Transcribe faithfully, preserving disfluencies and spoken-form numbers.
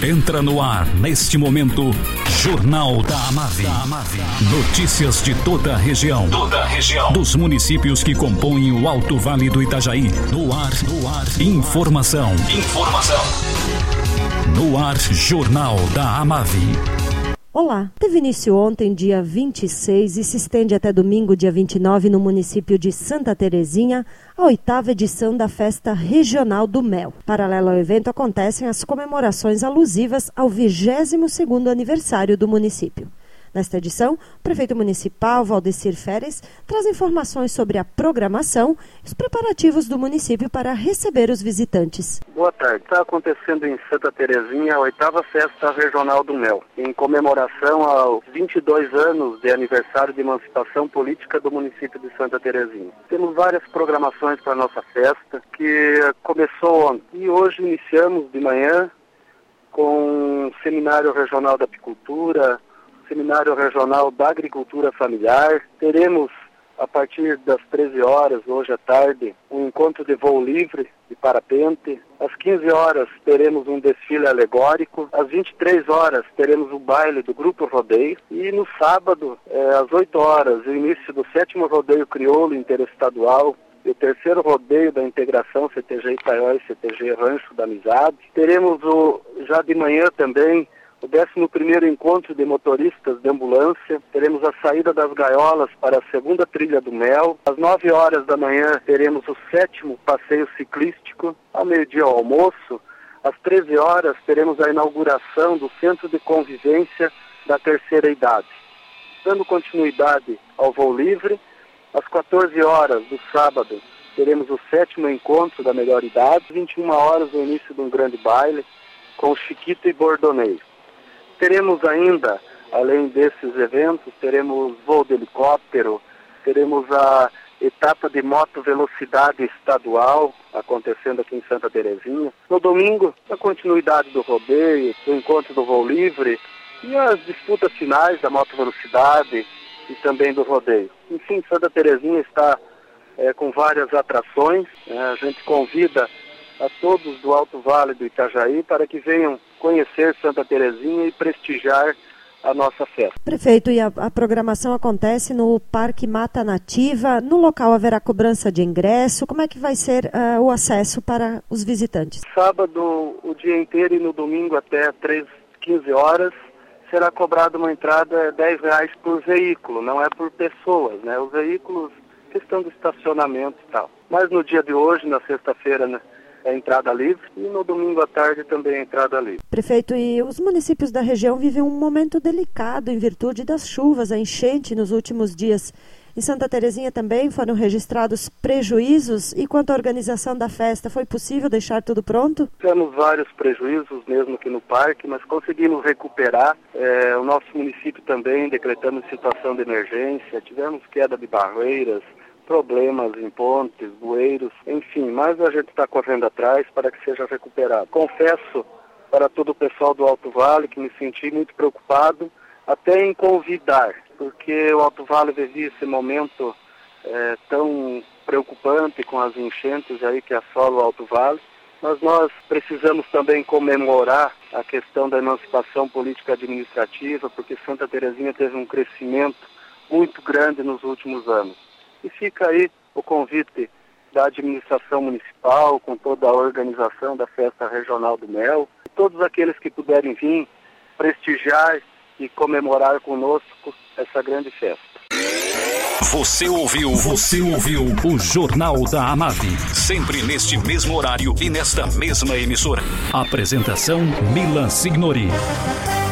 Entra no ar, neste momento, Jornal da Amave. Notícias de toda a região. Toda a região. Dos municípios que compõem o Alto Vale do Itajaí. No ar, no ar. Informação. Informação. No ar, Jornal da Amave. Olá, teve início ontem, dia vinte e seis, e se estende até domingo, dia vinte e nove, no município de Santa Terezinha, a oitava edição da Festa Regional do Mel. Paralelo ao evento, acontecem as comemorações alusivas ao vigésimo segundo aniversário do município. Nesta edição, o prefeito municipal, Valdecir Feres, traz informações sobre a programação e os preparativos do município para receber os visitantes. Boa tarde. Está acontecendo em Santa Terezinha a oitava Festa Regional do Mel, em comemoração aos vinte e dois anos de aniversário de emancipação política do município de Santa Terezinha. Temos várias programações para a nossa festa, que começou ontem. E hoje iniciamos de manhã com um seminário regional da apicultura, Seminário Regional da Agricultura Familiar. Teremos, a partir das treze horas, hoje à tarde, um encontro de voo livre de parapente. Às quinze horas, teremos um desfile alegórico. Às vinte e três horas, teremos o baile do Grupo Rodeio. E no sábado, é, às oito horas, o início do sétimo Rodeio Crioulo Interestadual, e o terceiro rodeio da integração C T G Itaió e C T G Rancho da Amizade. Teremos o, já de manhã também, o décimo primeiro encontro de motoristas de ambulância. Teremos a saída das gaiolas para a segunda trilha do Mel. Às nove horas da manhã teremos o sétimo passeio ciclístico. Ao meio-dia, ao almoço. Às treze horas teremos a inauguração do Centro de Convivência da Terceira Idade. Dando continuidade ao voo livre, às quatorze horas do sábado teremos o sétimo encontro da melhor idade. Às vinte e uma horas o início de um grande baile com Chiquito e Bordoneiro. Teremos ainda, além desses eventos, teremos voo de helicóptero, teremos a etapa de moto velocidade estadual acontecendo aqui em Santa Terezinha. No domingo, a continuidade do rodeio, do encontro do voo livre e as disputas finais da moto velocidade e também do rodeio. Enfim, Santa Terezinha está é, com várias atrações. É, a gente convida a todos do Alto Vale do Itajaí para que venham conhecer Santa Terezinha e prestigiar a nossa festa. Prefeito, e a, a programação acontece no Parque Mata Nativa. No local haverá cobrança de ingresso. Como é que vai ser uh, o acesso para os visitantes? Sábado, o dia inteiro, e no domingo até três, quinze horas, será cobrada uma entrada de dez reais por veículo, não é por pessoas, né? Os veículos, questão do estacionamento e tal. Mas no dia de hoje, na sexta-feira, né, é a entrada livre, e no domingo à tarde também é a entrada livre. Prefeito, e os municípios da região vivem um momento delicado em virtude das chuvas, a enchente nos últimos dias. Em Santa Terezinha também foram registrados prejuízos, e quanto à organização da festa, foi possível deixar tudo pronto? Tivemos vários prejuízos mesmo aqui no parque, mas conseguimos recuperar. É, o nosso município também decretamos situação de emergência, tivemos queda de barreiras, problemas em pontes, bueiros, enfim, mas a gente está correndo atrás para que seja recuperado. Confesso para todo o pessoal do Alto Vale que me senti muito preocupado, até em convidar, porque o Alto Vale vivia esse momento é, tão preocupante com as enchentes aí que assolam o Alto Vale, mas nós precisamos também comemorar a questão da emancipação política administrativa, porque Santa Terezinha teve um crescimento muito grande nos últimos anos. E fica aí o convite da administração municipal, com toda a organização da Festa Regional do Mel, e todos aqueles que puderem vir prestigiar e comemorar conosco essa grande festa. Você ouviu, você ouviu o Jornal da Amave, sempre neste mesmo horário e nesta mesma emissora. Apresentação Milan Signori.